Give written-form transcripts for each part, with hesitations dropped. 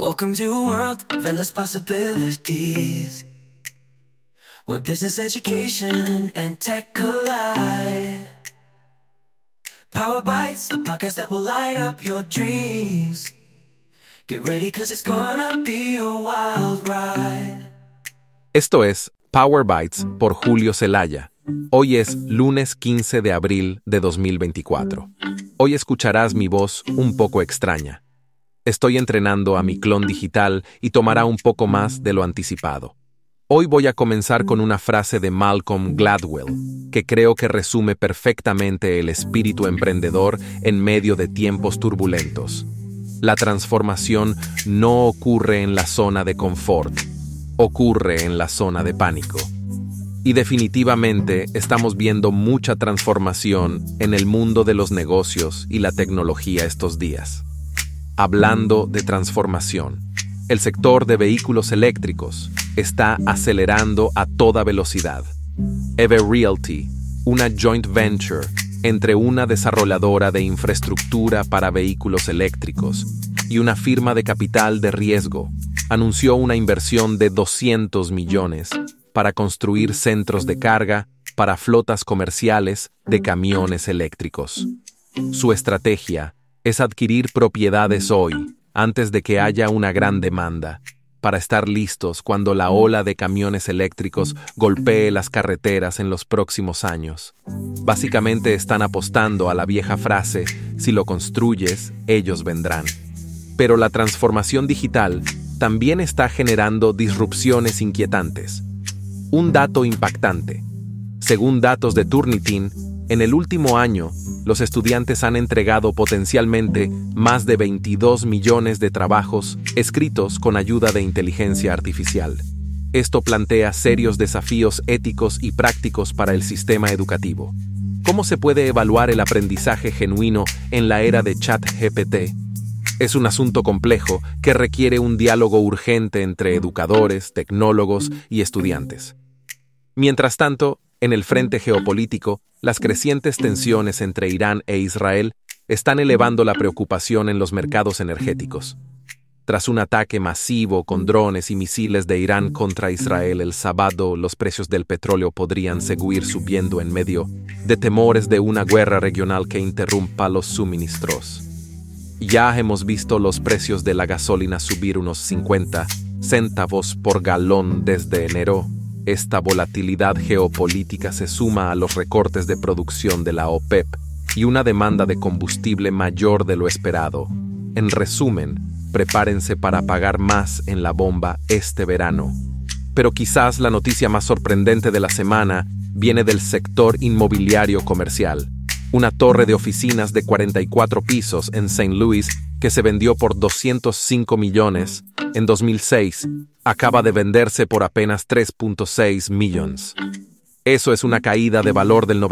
Welcome to a world of endless possibilities, where business, education, and tech collide. Power Bites, the podcast that will light up your dreams. Get ready, cause it's gonna be a wild ride. Esto es Power Bites por Julio Zelaya. Hoy es lunes 15 de abril de 2024. Hoy escucharás mi voz un poco extraña. Estoy entrenando a mi clon digital y tomará un poco más de lo anticipado. Hoy voy a comenzar con una frase de Malcolm Gladwell, que creo que resume perfectamente el espíritu emprendedor en medio de tiempos turbulentos. La transformación no ocurre en la zona de confort, ocurre en la zona de pánico. Y definitivamente estamos viendo mucha transformación en el mundo de los negocios y la tecnología estos días. Hablando de transformación, el sector de vehículos eléctricos está acelerando a toda velocidad. EV Realty, una joint venture entre una desarrolladora de infraestructura para vehículos eléctricos y una firma de capital de riesgo, anunció una inversión de 200 millones para construir centros de carga para flotas comerciales de camiones eléctricos. Su estrategia es adquirir propiedades hoy, antes de que haya una gran demanda, para estar listos cuando la ola de camiones eléctricos golpee las carreteras en los próximos años. Básicamente están apostando a la vieja frase, si lo construyes, ellos vendrán. Pero la transformación digital también está generando disrupciones inquietantes. Un dato impactante. Según datos de Turnitin, en el último año, los estudiantes han entregado potencialmente más de 22 millones de trabajos escritos con ayuda de inteligencia artificial. Esto plantea serios desafíos éticos y prácticos para el sistema educativo. ¿Cómo se puede evaluar el aprendizaje genuino en la era de ChatGPT? Es un asunto complejo que requiere un diálogo urgente entre educadores, tecnólogos y estudiantes. Mientras tanto, en el frente geopolítico, las crecientes tensiones entre Irán e Israel están elevando la preocupación en los mercados energéticos. Tras un ataque masivo con drones y misiles de Irán contra Israel el sábado, los precios del petróleo podrían seguir subiendo en medio de temores de una guerra regional que interrumpa los suministros. Ya hemos visto los precios de la gasolina subir unos 50 centavos por galón desde enero. Esta volatilidad geopolítica se suma a los recortes de producción de la OPEP y una demanda de combustible mayor de lo esperado. En resumen, prepárense para pagar más en la bomba este verano. Pero quizás la noticia más sorprendente de la semana viene del sector inmobiliario comercial. Una torre de oficinas de 44 pisos en St. Louis que se vendió por 205 millones en 2006, acaba de venderse por apenas 3.6 millones. Eso es una caída de valor del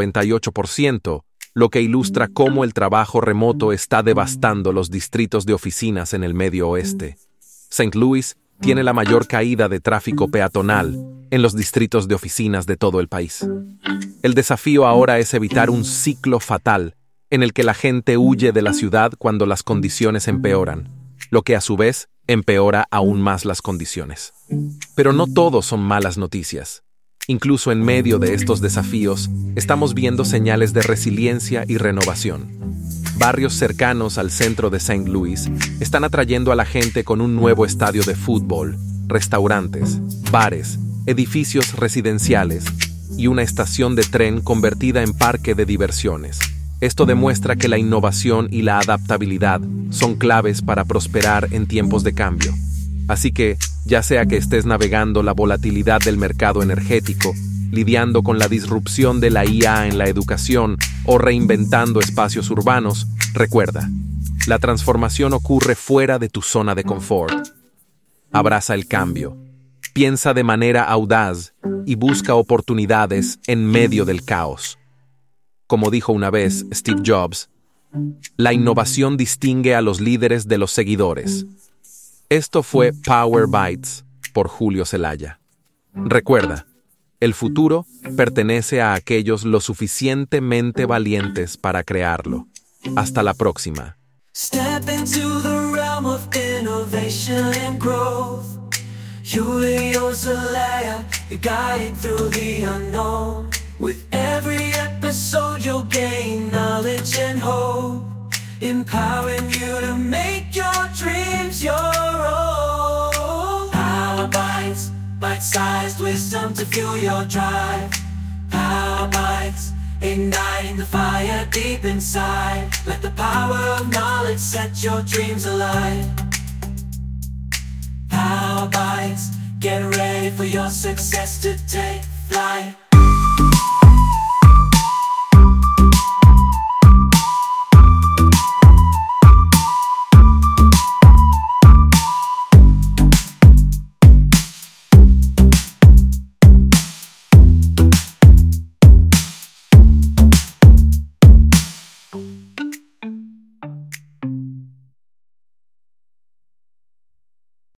98%, lo que ilustra cómo el trabajo remoto está devastando los distritos de oficinas en el Medio Oeste. St. Louis tiene la mayor caída de tráfico peatonal en los distritos de oficinas de todo el país. El desafío ahora es evitar un ciclo fatal en el que la gente huye de la ciudad cuando las condiciones empeoran, lo que a su vez empeora aún más las condiciones. Pero no todo son malas noticias. Incluso en medio de estos desafíos, estamos viendo señales de resiliencia y renovación. Barrios cercanos al centro de St. Louis están atrayendo a la gente con un nuevo estadio de fútbol, restaurantes, bares, edificios residenciales y una estación de tren convertida en parque de diversiones. Esto demuestra que la innovación y la adaptabilidad son claves para prosperar en tiempos de cambio. Así que, ya sea que estés navegando la volatilidad del mercado energético, lidiando con la disrupción de la IA en la educación o reinventando espacios urbanos, recuerda, la transformación ocurre fuera de tu zona de confort. Abraza el cambio, piensa de manera audaz y busca oportunidades en medio del caos. Como dijo una vez Steve Jobs, la innovación distingue a los líderes de los seguidores. Esto fue Power Bites por Julio Zelaya. Recuerda, el futuro pertenece a aquellos lo suficientemente valientes para crearlo. Hasta la próxima. Step into the realm of innovation. innovation and growth. Julio Zelaya, your guide through the unknown. With every episode you'll gain knowledge and hope, empowering you to make your dreams your own. Power Bites, bite-sized wisdom to fuel your drive. Power Bites, igniting the fire deep inside. Let the power of knowledge set your dreams alive. Power Bites, get ready for your success to take flight.